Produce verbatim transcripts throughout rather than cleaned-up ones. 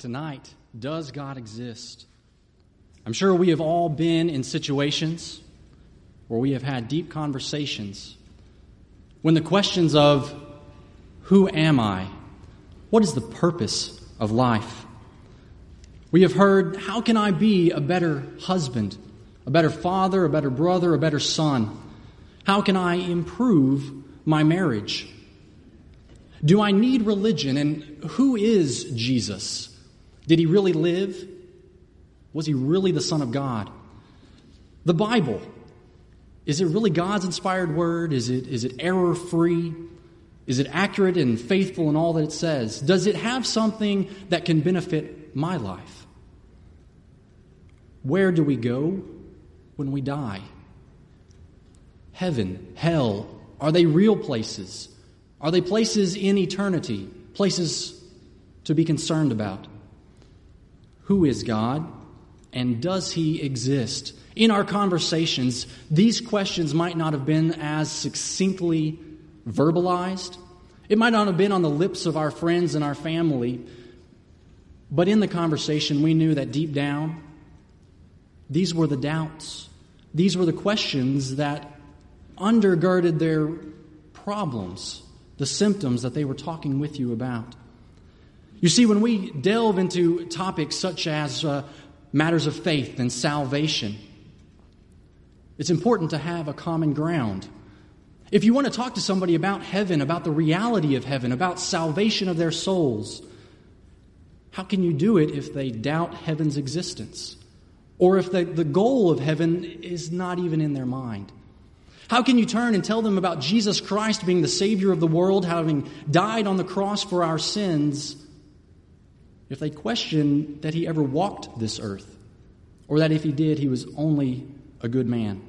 tonight, does God exist? I'm sure we have all been in situations where we have had deep conversations when the questions of, who am I? What is the purpose of life? We have heard, how can I be a better husband, a better father, a better brother, a better son? How can I improve my marriage? Do I need religion? And who is Jesus? Did he really live? Was he really the Son of God? The Bible, is it really God's inspired word? Is it, is it error-free? Is it accurate and faithful in all that it says? Does it have something that can benefit my life? Where do we go when we die? Heaven, hell, are they real places? Are they places in eternity? Places to be concerned about? Who is God, and does he exist? In our conversations, these questions might not have been as succinctly verbalized. It might not have been on the lips of our friends and our family, but in the conversation, we knew that deep down, these were the doubts. These were the questions that undergirded their problems, the symptoms that they were talking with you about. You see, when we delve into topics such as uh, matters of faith and salvation, it's important to have a common ground. If you want to talk to somebody about heaven, about the reality of heaven, about salvation of their souls, how can you do it if they doubt heaven's existence? Or if the, the goal of heaven is not even in their mind? How can you turn and tell them about Jesus Christ being the Savior of the world, having died on the cross for our sins, if they question that he ever walked this earth, or that if he did, he was only a good man?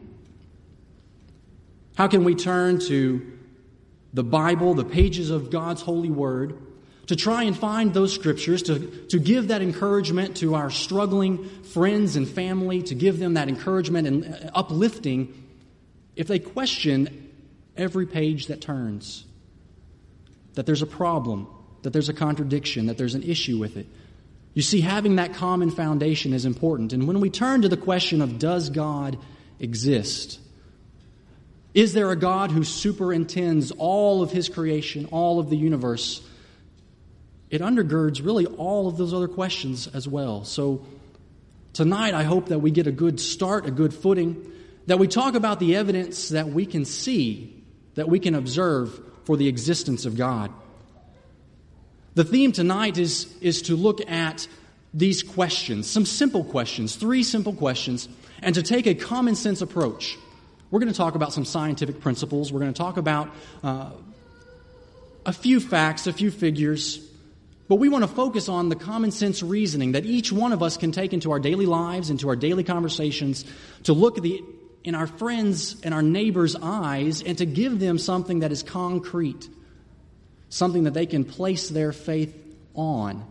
How can we turn to the Bible, the pages of God's holy word, to try and find those scriptures, to, to give that encouragement to our struggling friends and family, to give them that encouragement and uplifting, if they question every page that turns, that there's a problem, that there's a contradiction, that there's an issue with it? You see, having that common foundation is important. And when we turn to the question of, does God exist? Is there a God who superintends all of his creation, all of the universe? It undergirds really all of those other questions as well. So tonight I hope that we get a good start, a good footing, that we talk about the evidence that we can see, that we can observe for the existence of God. The theme tonight is, is to look at these questions, some simple questions, three simple questions, and to take a common sense approach. We're going to talk about some scientific principles. We're going to talk about uh, a few facts, a few figures, but we want to focus on the common sense reasoning that each one of us can take into our daily lives, into our daily conversations, to look at the in our friends' and our neighbors' eyes and to give them something that is concrete, something that they can place their faith on.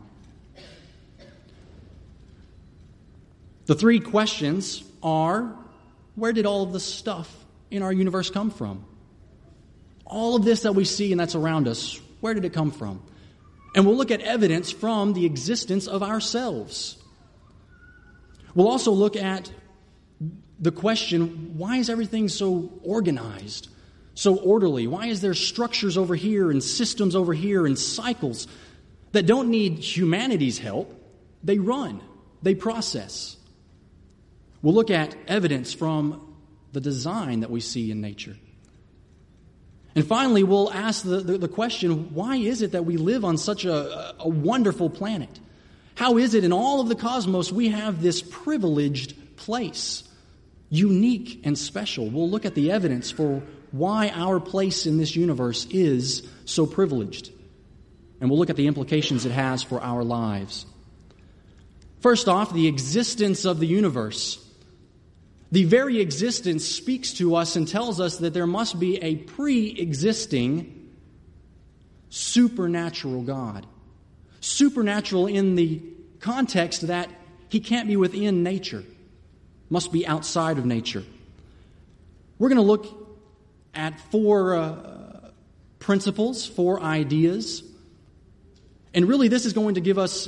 The three questions are, where did all of the stuff in our universe come from? All of this that we see and that's around us, where did it come from? And we'll look at evidence from the existence of ourselves. We'll also look at the question, why is everything so organized, so orderly? Why is there structures over here and systems over here and cycles that don't need humanity's help? They run, they process. We'll look at evidence from the design that we see in nature. And finally, we'll ask the, the, the question, why is it that we live on such a, a wonderful planet? How is it in all of the cosmos we have this privileged place, unique and special? We'll look at the evidence for why our place in this universe is so privileged. And we'll look at the implications it has for our lives. First off, the existence of the universe. The very existence speaks to us and tells us that there must be a pre-existing supernatural God. Supernatural in the context that he can't be within nature, must be outside of nature. We're going to look at four uh, principles, four ideas, and really this is going to give us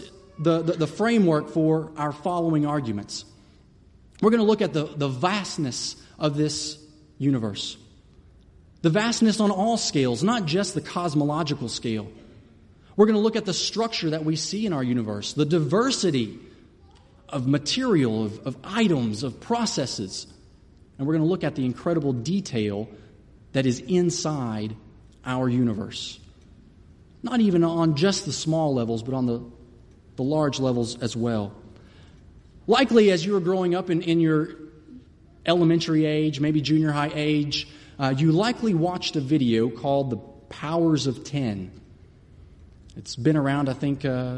the, the, the framework for our following arguments. We're going to look at the, the vastness of this universe. The vastness on all scales, not just the cosmological scale. We're going to look at the structure that we see in our universe, the diversity of material, of, of items, of processes. And we're going to look at the incredible detail that is inside our universe. Not even on just the small levels, but on the, the large levels as well. Likely, as you were growing up in, in your elementary age, maybe junior high age, uh, you likely watched a video called The Powers of Ten. It's been around, I think, uh,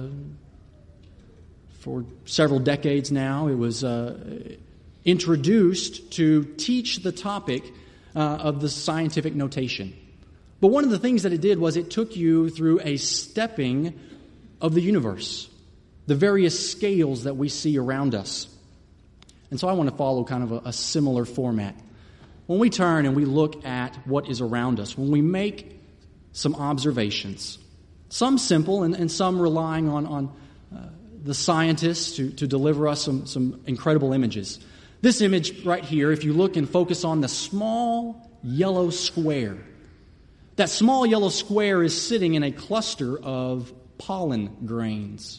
for several decades now. It was uh, introduced to teach the topic uh, of the scientific notation. But one of the things that it did was it took you through a stepping of the universe, the various scales that we see around us. And so I want to follow kind of a, a similar format. When we turn and we look at what is around us, when we make some observations, some simple and, and some relying on, on uh, the scientists to, to deliver us some, some incredible images. This image right here, if you look and focus on the small yellow square, that small yellow square is sitting in a cluster of pollen grains.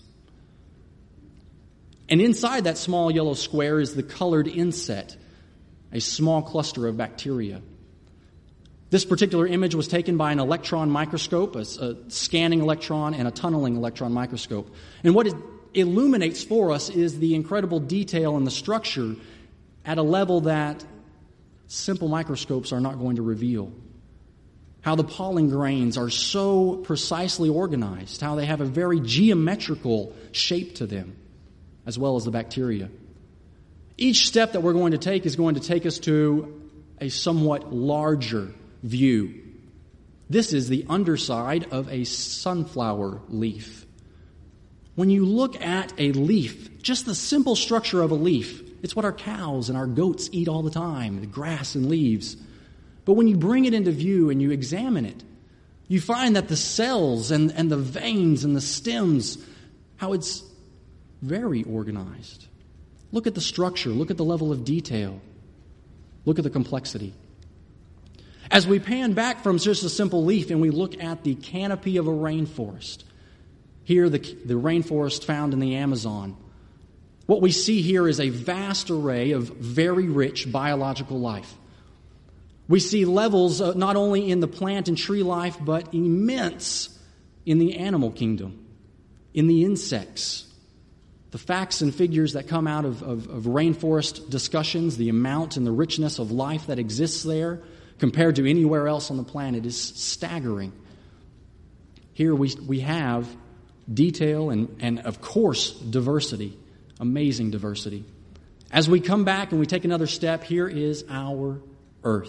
And inside that small yellow square is the colored inset, a small cluster of bacteria. This particular image was taken by an electron microscope, a, a scanning electron and a tunneling electron microscope. And what it illuminates for us is the incredible detail and the structure at a level that simple microscopes are not going to reveal. How the pollen grains are so precisely organized, how they have a very geometrical shape to them, as well as the bacteria. Each step that we're going to take is going to take us to a somewhat larger view. This is the underside of a sunflower leaf. When you look at a leaf, just the simple structure of a leaf, it's what our cows and our goats eat all the time, the grass and leaves. But when you bring it into view and you examine it, you find that the cells and, and the veins and the stems, how it's very organized. Look at the structure. Look at the level of detail. Look at the complexity. As we pan back from just a simple leaf and we look at the canopy of a rainforest, here the, the rainforest found in the Amazon, what we see here is a vast array of very rich biological life. We see levels uh, not only in the plant and tree life, but immense in the animal kingdom, in the insects. The facts and figures that come out of, of, of rainforest discussions, the amount and the richness of life that exists there compared to anywhere else on the planet is staggering. Here we, we have detail and, and, of course, diversity, amazing diversity. As we come back and we take another step, here is our Earth,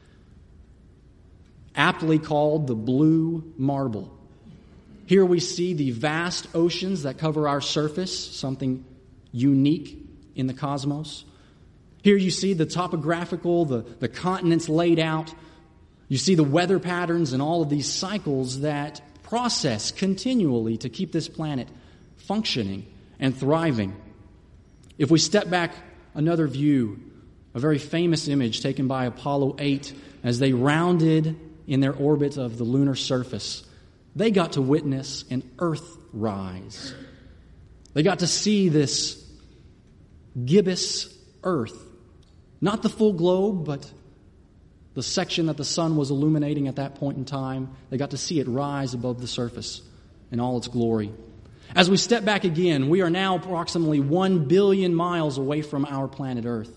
aptly called the blue marble. Here we see the vast oceans that cover our surface, something unique in the cosmos. Here you see the topographical, the, the continents laid out. You see the weather patterns and all of these cycles that process continually to keep this planet functioning and thriving. If we step back another view, a very famous image taken by Apollo eight as they rounded in their orbit of the lunar surface, they got to witness an Earth rise. They got to see this gibbous Earth. Not the full globe, but the section that the sun was illuminating at that point in time. They got to see it rise above the surface in all its glory. As we step back again, we are now approximately one billion miles away from our planet Earth.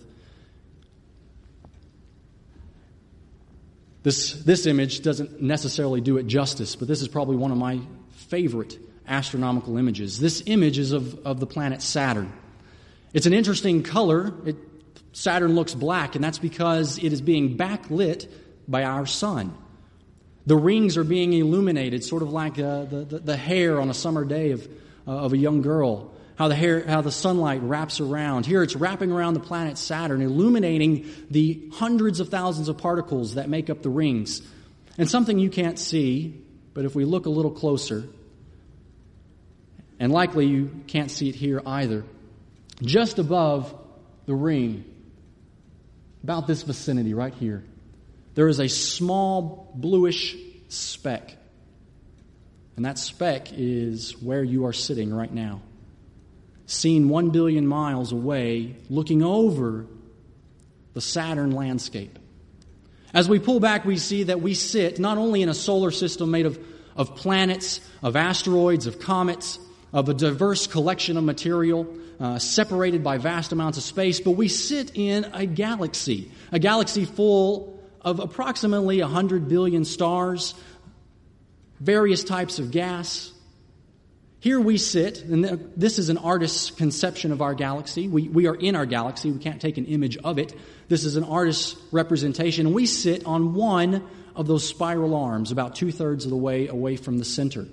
This, this image doesn't necessarily do it justice, but this is probably one of my favorite astronomical images. This image is of, of the planet Saturn. It's an interesting color. It, Saturn looks black, and that's because it is being backlit by our sun. The rings are being illuminated, sort of like uh, the, the, the hair on a summer day of, uh, of a young girl. How the hair, how the sunlight wraps around. Here it's wrapping around the planet Saturn, illuminating the hundreds of thousands of particles that make up the rings. And something you can't see, but if we look a little closer And likely you can't see it here either. Just above the ring, about this vicinity right here, there is a small bluish speck. And that speck is where you are sitting right now, seen one billion miles away, looking over the Saturn landscape. As we pull back, we see that we sit not only in a solar system made of, of planets, of asteroids, of comets, of a diverse collection of material, uh, separated by vast amounts of space, but we sit in a galaxy, a galaxy full of approximately one hundred billion stars, various types of gas. Here we sit, and this is an artist's conception of our galaxy. We, we are in our galaxy. We can't take an image of it. This is an artist's representation. And we sit on one of those spiral arms, about two-thirds of the way away from the center.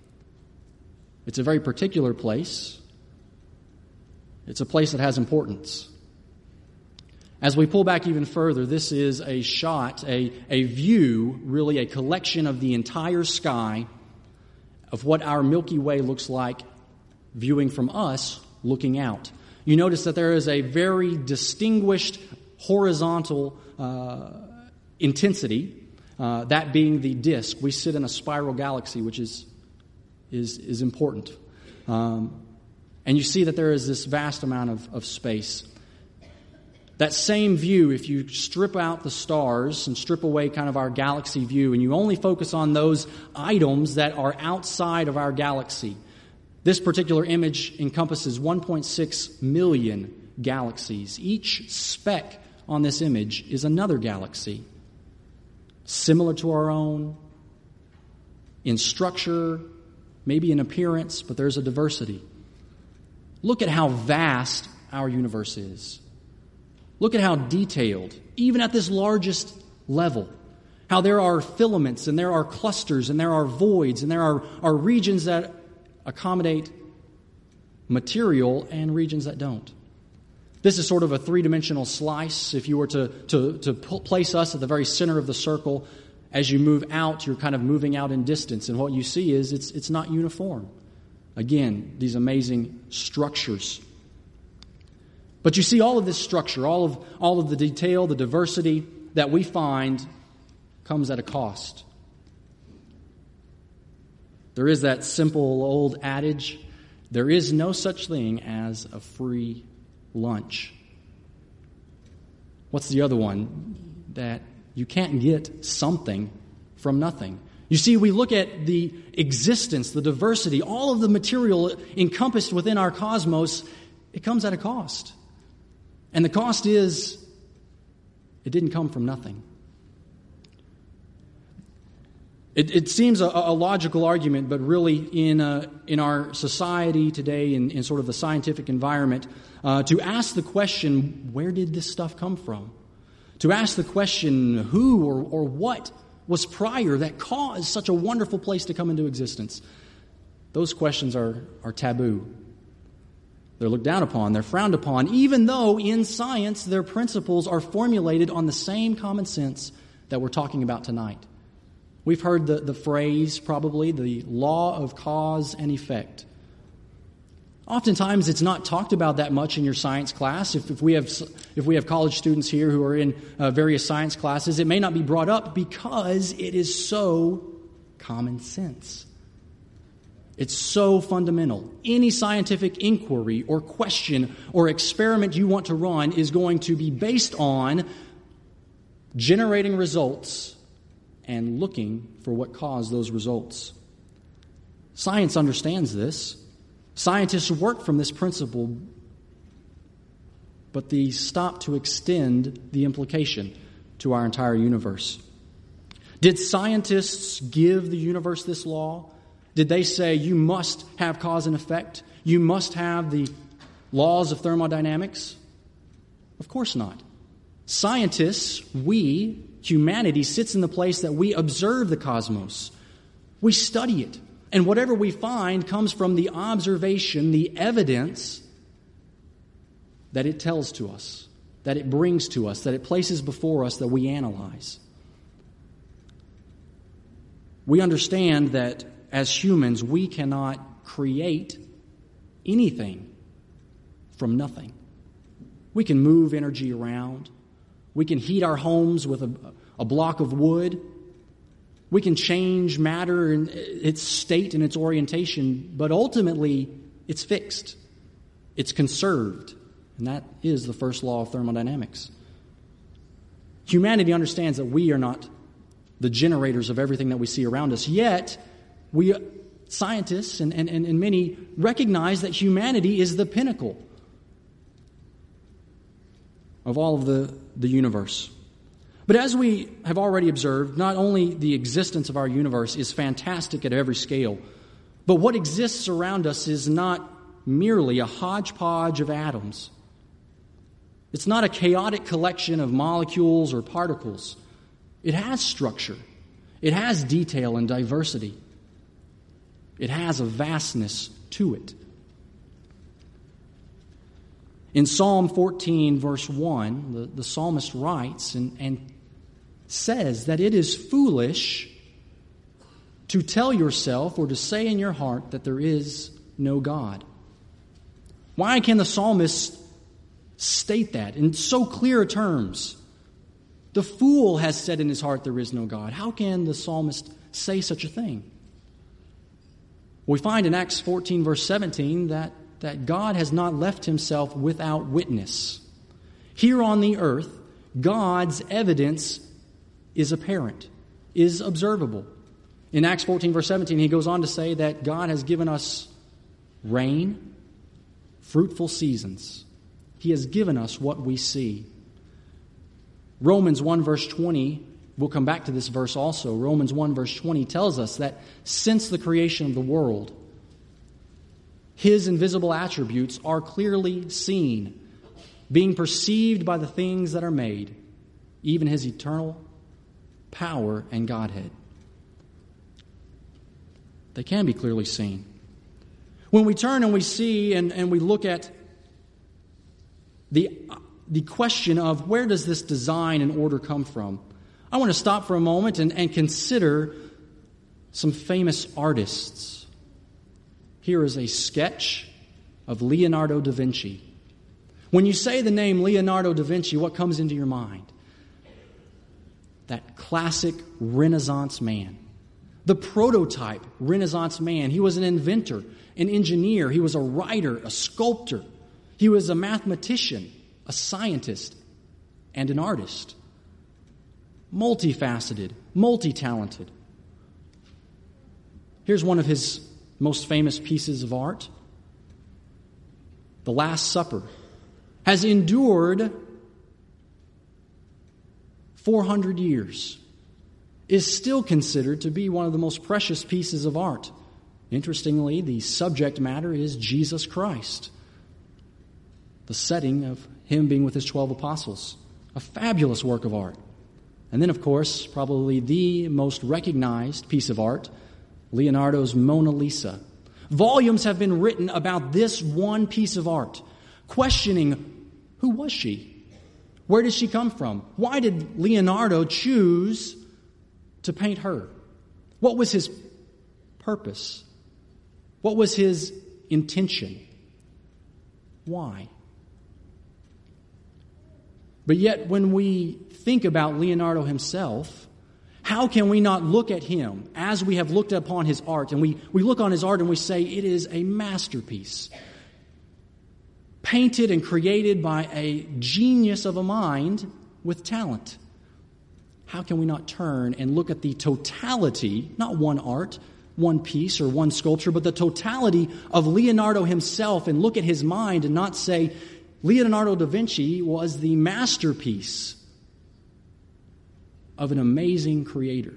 It's a very particular place. It's a place that has importance. As we pull back even further, this is a shot, a, a view, really a collection of the entire sky of what our Milky Way looks like viewing from us looking out. You notice that there is a very distinguished horizontal uh, intensity, uh, that being the disk. We sit in a spiral galaxy, which is is, is important. Um, and you see that there is this vast amount of, of space. That same view, if you strip out the stars and strip away kind of our galaxy view, and you only focus on those items that are outside of our galaxy, this particular image encompasses one point six million galaxies. Each speck on this image is another galaxy, similar to our own, in structure, maybe in appearance, but there's a diversity. Look at how vast our universe is. Look at how detailed, even at this largest level, how there are filaments and there are clusters and there are voids and there are, are regions that accommodate material and regions that don't. This is sort of a three-dimensional slice. If you were to, to, to place us at the very center of the circle, as you move out, you're kind of moving out in distance. And what you see is it's, it's not uniform. Again, these amazing structures. But you see all of this structure, all of, all of the detail, the diversity that we find comes at a cost. There is that simple old adage, there is no such thing as a free lunch. What's the other one? That you can't get something from nothing. You see, we look at the existence, the diversity, all of the material encompassed within our cosmos, it comes at a cost. And the cost is, it didn't come from nothing. It, it seems a, a logical argument, but really in uh, in our society today, in, in sort of the scientific environment, uh, to ask the question, where did this stuff come from? To ask the question, who or, or what was prior that caused such a wonderful place to come into existence? Those questions are, are taboo. They're looked down upon, they're frowned upon, even though in science their principles are formulated on the same common sense that we're talking about tonight. We've heard the, the phrase, probably, the law of cause and effect. Oftentimes it's not talked about that much in your science class. If, if we have if we have college students here who are in uh, various science classes, it may not be brought up because it is so common sense. It's so fundamental. Any scientific inquiry or question or experiment you want to run is going to be based on generating results and looking for what caused those results. Science understands this. Scientists work from this principle, but they stop to extend the implication to our entire universe. Did scientists give the universe this law? Did they say you must have cause and effect? You must have the laws of thermodynamics? Of course not. Scientists, we, humanity, sits in the place that we observe the cosmos. We study it. And whatever we find comes from the observation, the evidence that it tells to us, that it brings to us, that it places before us, that we analyze. We understand that as humans, we cannot create anything from nothing. We can move energy around. We can heat our homes with a, a block of wood. We can change matter and its state and its orientation, but ultimately it's fixed. It's conserved. And that is the first law of thermodynamics. Humanity understands that we are not the generators of everything that we see around us. Yet, we scientists and, and, and many recognize that humanity is the pinnacle of all of the, the universe. But as we have already observed, not only the existence of our universe is fantastic at every scale, but what exists around us is not merely a hodgepodge of atoms. It's not a chaotic collection of molecules or particles. It has structure. It has detail and diversity. It has a vastness to it. In Psalm fourteen, verse one, the, the psalmist writes and, and says that it is foolish to tell yourself or to say in your heart that there is no God. Why can the psalmist state that in so clear terms? The fool has said in his heart there is no God. How can the psalmist say such a thing? We find in Acts fourteen, verse seventeen, that, that God has not left himself without witness. Here on the earth, God's evidence is apparent, is observable. In Acts fourteen, verse seventeen, he goes on to say that God has given us rain, fruitful seasons. He has given us what we see. Romans one, verse twenty, we'll come back to this verse also. Romans one, verse twenty tells us that since the creation of the world, his invisible attributes are clearly seen, being perceived by the things that are made, even his eternal power and Godhead. They can be clearly seen. When we turn and we see and, and we look at the, the question of where does this design and order come from, I want to stop for a moment and, and consider some famous artists. Here is a sketch of Leonardo da Vinci. When you say the name Leonardo da Vinci, what comes into your mind? That classic Renaissance man. The prototype Renaissance man. He was an inventor, an engineer. He was a writer, a sculptor. He was a mathematician, a scientist, and an artist. Multifaceted, multi-talented. Here's one of his most famous pieces of art. The Last Supper has endured four hundred years, is still considered to be one of the most precious pieces of art. Interestingly, the subject matter is Jesus Christ. The setting of him being with his twelve apostles. A fabulous work of art. And then, of course, probably the most recognized piece of art, Leonardo's Mona Lisa. Volumes have been written about this one piece of art, questioning who was she? Where did she come from? Why did Leonardo choose to paint her? What was his purpose? What was his intention? Why? But yet, when we think about Leonardo himself, how can we not look at him as we have looked upon his art, and we, we look on his art and we say it is a masterpiece, painted and created by a genius of a mind with talent? How can we not turn and look at the totality, not one art, one piece, or one sculpture, but the totality of Leonardo himself, and look at his mind and not say, Leonardo da Vinci was the masterpiece of an amazing creator.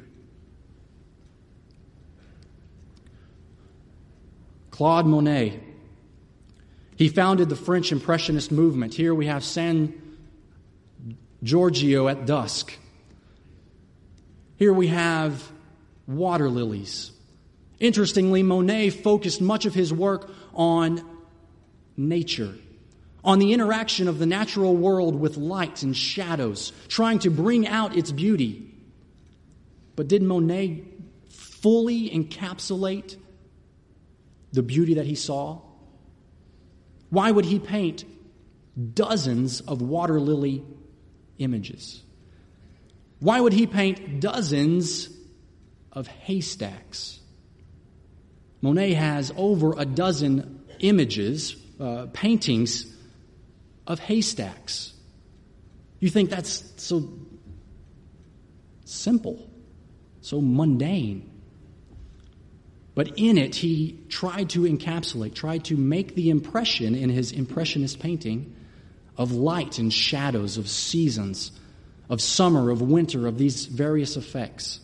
Claude Monet, he founded the French Impressionist movement. Here we have San Giorgio at dusk. Here we have water lilies. Interestingly, Monet focused much of his work on nature, on the interaction of the natural world with light and shadows, trying to bring out its beauty. But did Monet fully encapsulate the beauty that he saw? Why would he paint dozens of water lily images? Why would he paint dozens of haystacks? Monet has over a dozen images, uh, paintings of haystacks. You think that's so simple, so mundane. But in it, he tried to encapsulate, tried to make the impression in his Impressionist painting of light and shadows, of seasons, of summer, of winter, of these various effects.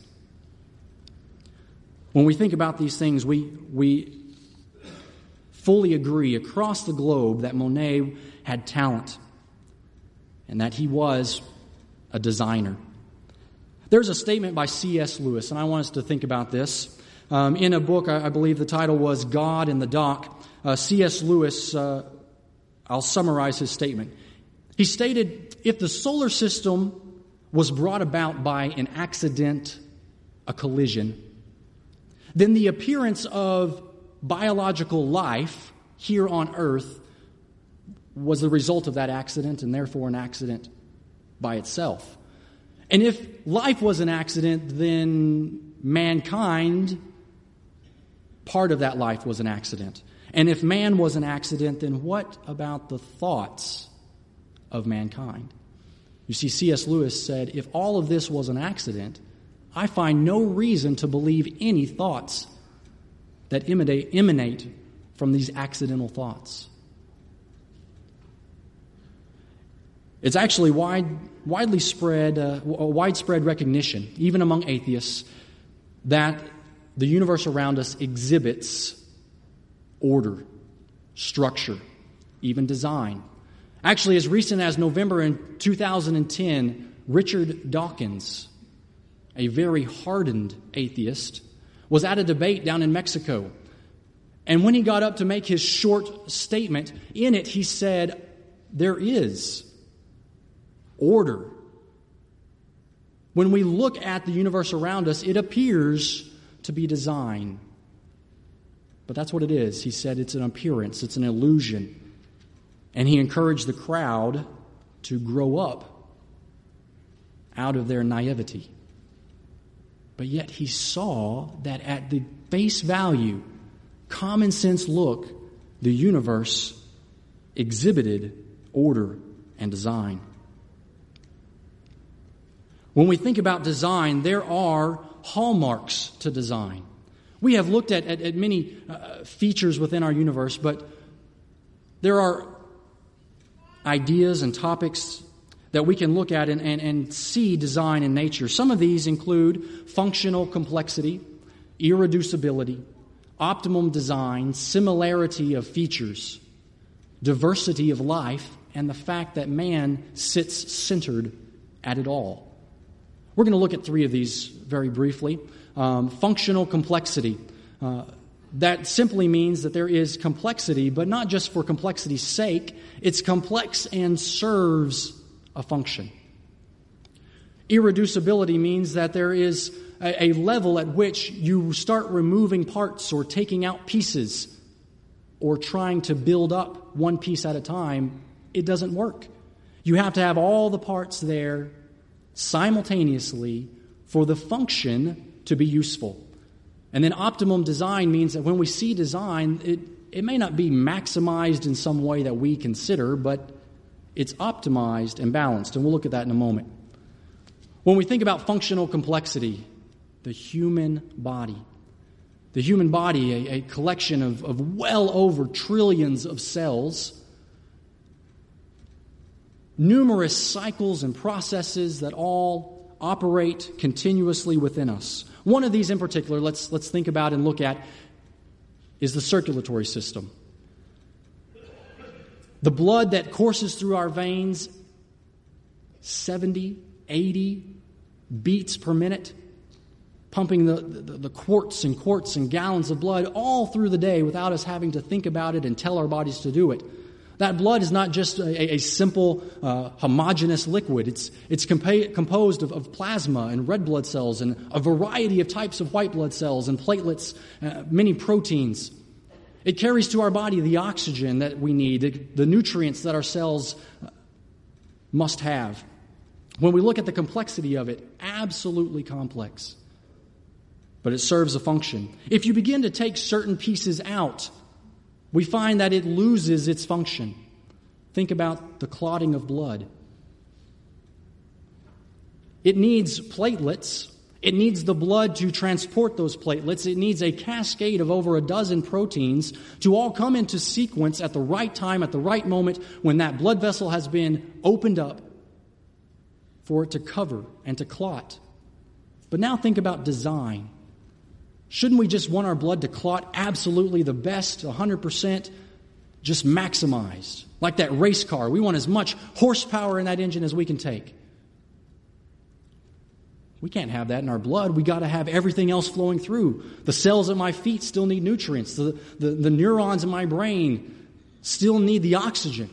When we think about these things, we, we fully agree across the globe that Monet had talent and that he was a designer. There's a statement by C S Lewis, and I want us to think about this. Um, in a book, I, I believe the title was God in the Dock, uh, C S Lewis, uh, I'll summarize his statement. He stated, if the solar system was brought about by an accident, a collision, then the appearance of biological life here on Earth was the result of that accident, and therefore an accident by itself. And if life was an accident, then mankind, part of that life was an accident. And if man was an accident, then what about the thoughts of mankind? You see, C S Lewis said, if all of this was an accident, I find no reason to believe any thoughts that emanate, emanate from these accidental thoughts. It's actually wide, widely spread, uh, widespread recognition, even among atheists, that the universe around us exhibits order, structure, even design. Actually, as recent as November in two thousand ten, Richard Dawkins, a very hardened atheist, was at a debate down in Mexico. And when he got up to make his short statement, in it he said, there is order. When we look at the universe around us, it appears to be design. But that's what it is. He said it's an appearance, it's an illusion. And he encouraged the crowd to grow up out of their naivety. But yet he saw that at the face value, common sense look, the universe exhibited order and design. When we think about design, there are hallmarks to design. We have looked at, at, at many uh, features within our universe, but there are ideas and topics that we can look at and, and, and see design in nature. Some of these include functional complexity, irreducibility, optimum design, similarity of features, diversity of life, and the fact that man sits centered at it all. We're going to look at three of these very briefly. Um, functional complexity. Uh, that simply means that there is complexity, but not just for complexity's sake. It's complex and serves a function. Irreducibility means that there is a, a level at which you start removing parts or taking out pieces or trying to build up one piece at a time. It doesn't work. You have to have all the parts there simultaneously for the function to be useful. And then optimum design means that when we see design, it, it may not be maximized in some way that we consider, but it's optimized and balanced. And we'll look at that in a moment. When we think about functional complexity, the human body. The human body, a, a collection of, of well over trillions of cells, numerous cycles and processes that all operate continuously within us. One of these in particular, let's, let's think about and look at, is the circulatory system. The blood that courses through our veins, seventy, eighty beats per minute, pumping the, the, the quarts and quarts and gallons of blood all through the day without us having to think about it and tell our bodies to do it. That blood is not just a, a simple uh, homogeneous liquid. It's, it's compa- composed of, of plasma and red blood cells and a variety of types of white blood cells and platelets, uh, many proteins. It carries to our body the oxygen that we need, the nutrients that our cells must have. When we look at the complexity of it, absolutely complex. But it serves a function. If you begin to take certain pieces out, we find that it loses its function. Think about the clotting of blood. It needs platelets. It needs the blood to transport those platelets. It needs a cascade of over a dozen proteins to all come into sequence at the right time, at the right moment, when that blood vessel has been opened up for it to cover and to clot. But now think about design. Shouldn't we just want our blood to clot absolutely the best, one hundred percent, just maximized? Like that race car. We want as much horsepower in that engine as we can take. We can't have that in our blood. We got to have everything else flowing through. The cells at my feet still need nutrients. The, the, the neurons in my brain still need the oxygen.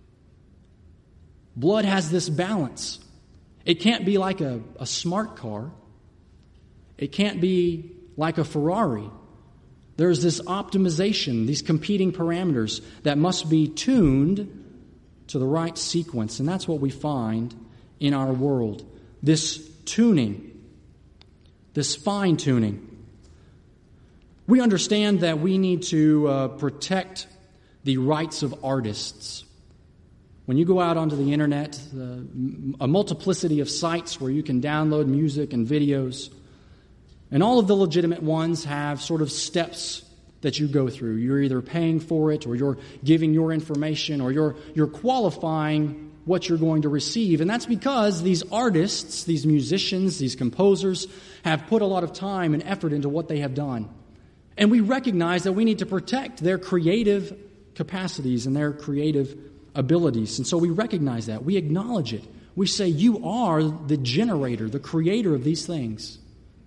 Blood has this balance. It can't be like a, a smart car. It can't be like a Ferrari. There's this optimization, these competing parameters that must be tuned to the right sequence. And that's what we find in our world. This tuning, this fine-tuning. We understand that we need to uh, protect the rights of artists. When you go out onto the internet, uh, a multiplicity of sites where you can download music and videos, and all of the legitimate ones have sort of steps that you go through. You're either paying for it, or you're giving your information, or you're you're qualifying what you're going to receive. And that's because these artists, these musicians, these composers have put a lot of time and effort into what they have done. And we recognize that we need to protect their creative capacities and their creative abilities. And so we recognize that. We acknowledge it. We say, you are the generator, the creator of these things.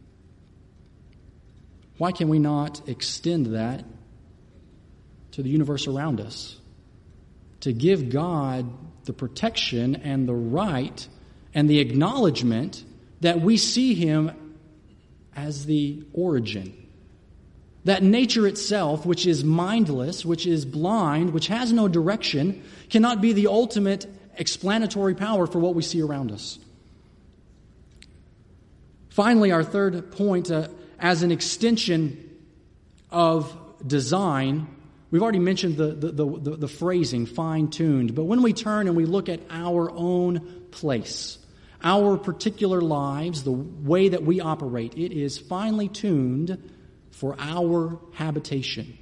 Why can we not extend that to the universe around us? To give God the protection and the right and the acknowledgement that we see Him as the origin. That nature itself, which is mindless, which is blind, which has no direction, cannot be the ultimate explanatory power for what we see around us. Finally, our third point, uh, as an extension of design, we've already mentioned the, the, the, the phrasing, fine-tuned. But when we turn and we look at our own place, our particular lives, the way that we operate, it is finely tuned for our habitation.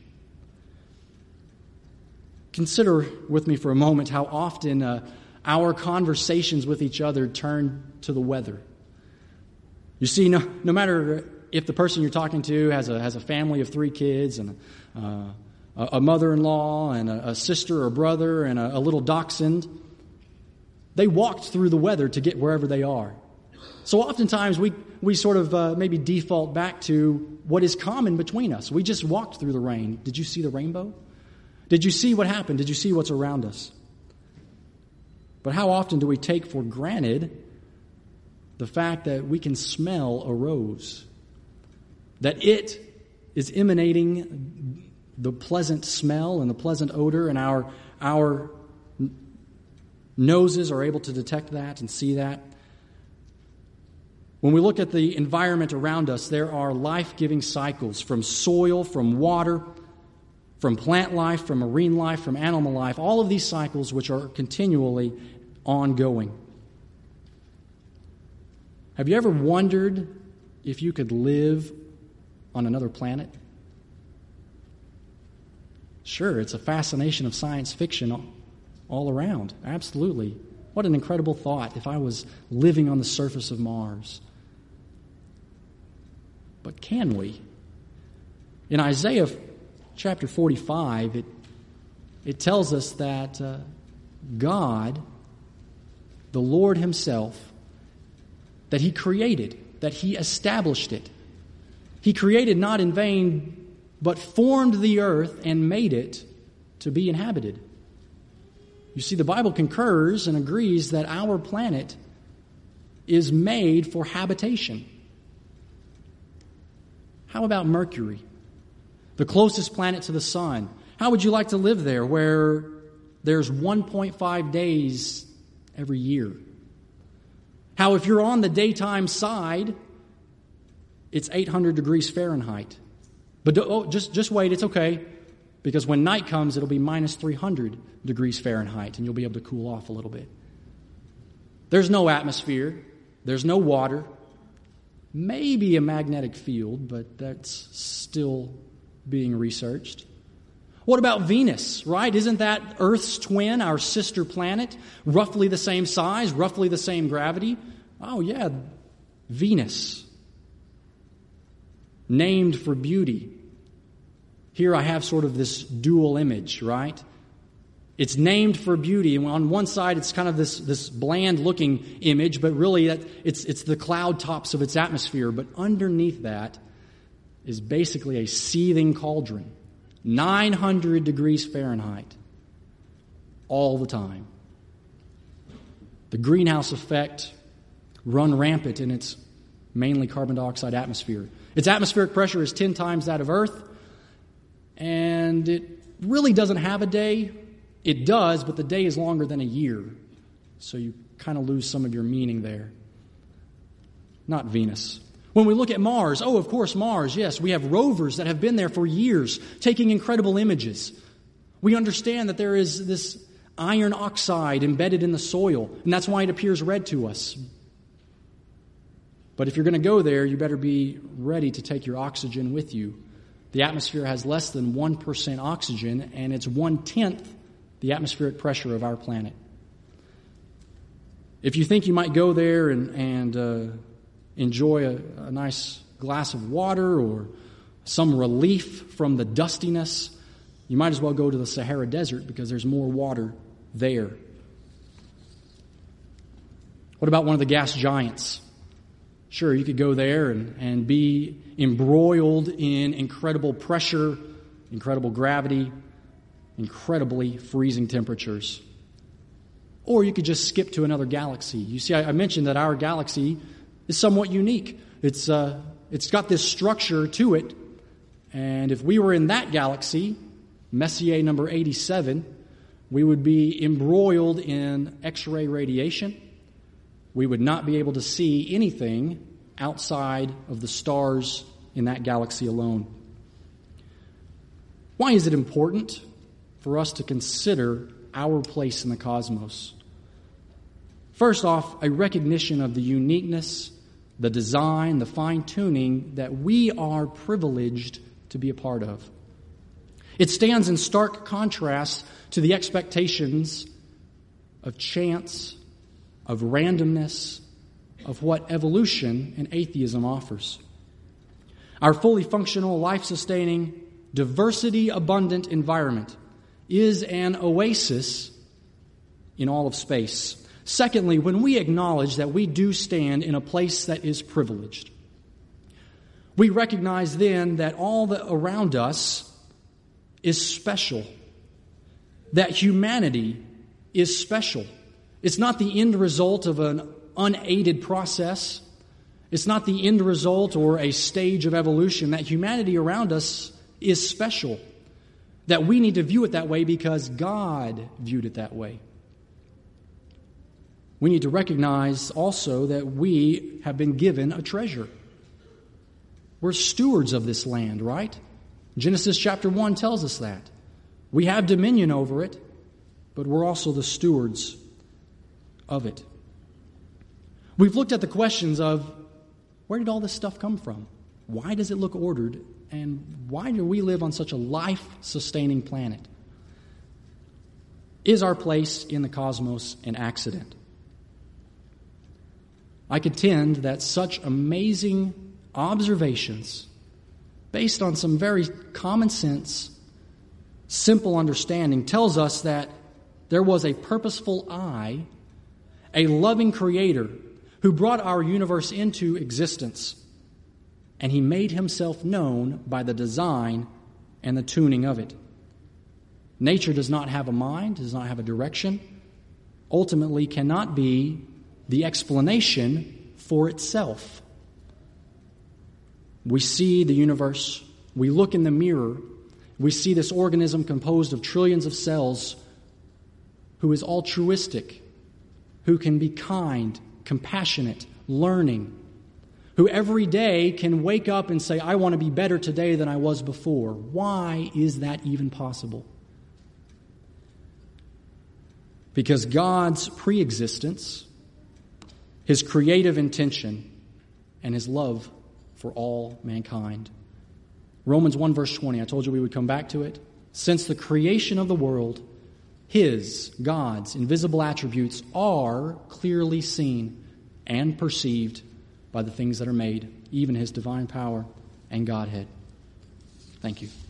Consider with me for a moment how often uh, our conversations with each other turn to the weather. You see, no, no matter if the person you're talking to has a has a family of three kids and uh, a mother-in-law and a, a sister or brother and a, a little dachshund, they walked through the weather to get wherever they are. So oftentimes we, we sort of uh, maybe default back to what is common between us. We just walked through the rain. Did you see the rainbow? Did you see what happened? Did you see what's around us? But how often do we take for granted the fact that we can smell a rose? That it is emanating the pleasant smell and the pleasant odor, and our, our noses are able to detect that and see that. When we look at the environment around us, there are life-giving cycles from soil, from water, from plant life, from marine life, from animal life, all of these cycles which are continually ongoing. Have you ever wondered if you could live on another planet? Sure, it's a fascination of science fiction all around. Absolutely. What an incredible thought if I was living on the surface of Mars. But can we? In Isaiah chapter forty-five, it, it tells us that uh, God, the Lord Himself, that He created, that He established it. He created not in vain, but formed the earth and made it to be inhabited. You see, the Bible concurs and agrees that our planet is made for habitation. How about Mercury? the closest planet to the sun. How would you like to live there where there's one point five days every year? How if you're on the daytime side, it's eight hundred degrees Fahrenheit. But oh, just, just wait, it's okay. Because when night comes, it'll be minus three hundred degrees Fahrenheit, and you'll be able to cool off a little bit. There's no atmosphere. There's no water. Maybe a magnetic field, but that's still being researched. What about Venus, right? Isn't that Earth's twin, our sister planet? Roughly the same size, roughly the same gravity. Oh, yeah, Venus. Named for beauty. Here I have sort of this dual image, right? It's named for beauty, and on one side it's kind of this, this bland-looking image, but really that it's, it's the cloud tops of its atmosphere. But underneath that is basically a seething cauldron, nine hundred degrees Fahrenheit, all the time. The greenhouse effect run rampant in its mainly carbon dioxide atmosphere. Its atmospheric pressure is ten times that of Earth, and it really doesn't have a day. It does, but the day is longer than a year. So you kind of lose some of your meaning there. Not Venus. When we look at Mars, oh, of course, Mars, yes, we have rovers that have been there for years, taking incredible images. We understand that there is this iron oxide embedded in the soil, and that's why it appears red to us. But if you're going to go there, you better be ready to take your oxygen with you. The atmosphere has less than one percent oxygen, and it's one-tenth the atmospheric pressure of our planet. If you think you might go there and, and uh, enjoy a, a nice glass of water or some relief from the dustiness, you might as well go to the Sahara Desert because there's more water there. What about one of the gas giants? Sure, you could go there and, and be embroiled in incredible pressure, incredible gravity, incredibly freezing temperatures. Or you could just skip to another galaxy. You see, I, I mentioned that our galaxy is somewhat unique. It's uh, it's got this structure to it. And if we were in that galaxy, Messier number eighty-seven, we would be embroiled in X-ray radiation. We would not be able to see anything outside of the stars in that galaxy alone. Why is it important for us to consider our place in the cosmos? First off, a recognition of the uniqueness, the design, the fine-tuning that we are privileged to be a part of. It stands in stark contrast to the expectations of chance, of randomness, of what evolution and atheism offers. Our fully functional, life-sustaining, diversity-abundant environment is an oasis in all of space. Secondly, when we acknowledge that we do stand in a place that is privileged, we recognize then that all that around us is special, that humanity is special. It's not the end result of an unaided process. It's not the end result or a stage of evolution. That humanity around us is special. That we need to view it that way because God viewed it that way. We need to recognize also that we have been given a treasure. We're stewards of this land, right? Genesis chapter one tells us that. We have dominion over it, but we're also the stewards of it. We've looked at the questions of where did all this stuff come from? Why does it look ordered? And why do we live on such a life-sustaining planet? Is our place in the cosmos an accident? I contend that such amazing observations, based on some very common sense, simple understanding, tells us that there was a purposeful I, a loving Creator, who brought our universe into existence. And He made Himself known by the design and the tuning of it. Nature does not have a mind, does not have a direction, ultimately cannot be the explanation for itself. We see the universe, We look in the mirror, we see this organism composed of trillions of cells who is altruistic, who can be kind, compassionate, learning, who every day can wake up and say, I want to be better today than I was before. Why is that even possible? Because God's pre-existence, His creative intention, and His love for all mankind. Romans one verse twenty, I told you we would come back to it. Since the creation of the world, His, God's, invisible attributes are clearly seen and perceived by the things that are made, even His divine power and Godhead. Thank you.